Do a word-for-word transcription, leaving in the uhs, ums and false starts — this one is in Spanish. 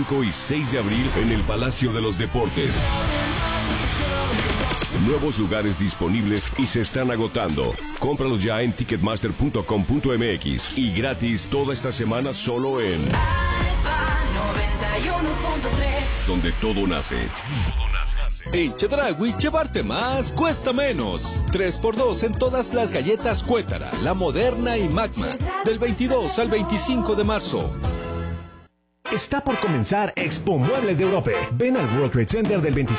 cinco y seis de abril en el Palacio de los Deportes. Nuevos lugares disponibles y se están agotando. Cómpralos ya en ticketmaster punto com punto m x y gratis toda esta semana solo en noventa y uno punto tres. Donde todo nace. En Chedraui, llevarte más cuesta menos. tres por dos en todas las galletas Cuétara, La Moderna y Magma. Del veintidós al veinticinco de marzo. Está por comenzar Expo Muebles de Europa. Ven al World Trade Center del veinticinco